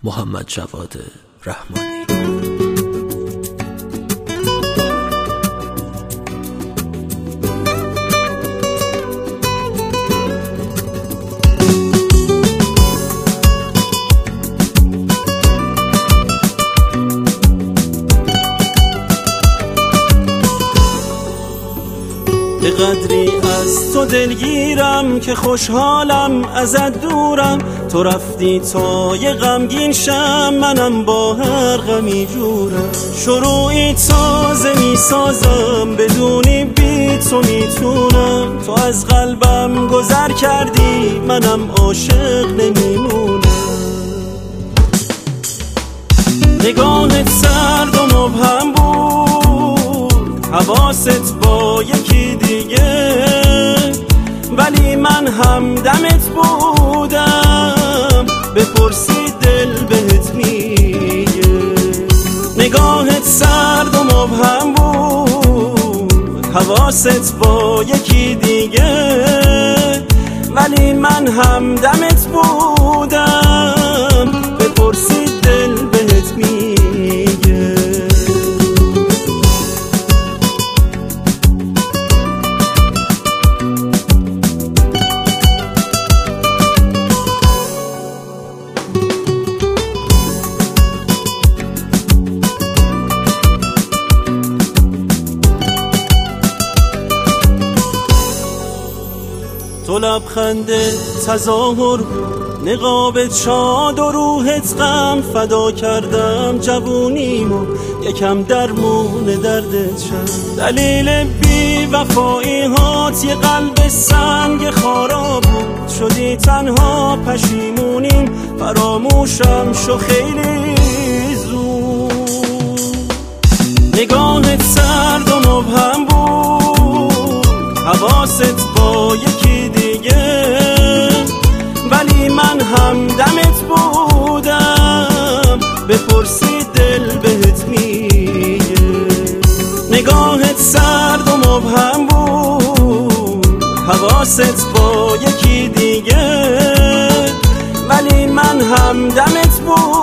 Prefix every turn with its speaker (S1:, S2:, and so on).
S1: محمد جواد رحمانی.
S2: به قدری از تو دلگیرم که خوشحالم ازت دورم. تو رفتی تا یه غمگین شم، منم با هر غمی جورم. شروعی تازه میسازم، بدونی بی تو میتونم. تو از قلبم گذر کردی، منم عاشق نمیمونم. نگاهت سرد و مبهم بود، حواست با یکی دیگه، ولی من همدمت بودم. بپرسی دل بهت میگه. نگاهت سرد و مبهم بود، حواست با یکی دیگه، ولی من همدمت بودم. بپرسی دل بهت میگه. تو لبخند تظاهر، نقابت شاد و روحت غم. فدا کردم جوونیمو، یکم درمون دردت شد. دلیل بی وفایی هات یه قلب سنگ خارا بود. شدی تنها پشیمونیم، فراموشم شو خیلی زود. نگاهت سرد و مبهم بود، حواست با یکی دیگه، ولی من همدمت بودم. بپرسی دل بهت میگه. نگاهت سرد و مبهم بود، حواست با یکی دیگه، ولی من همدمت بودم.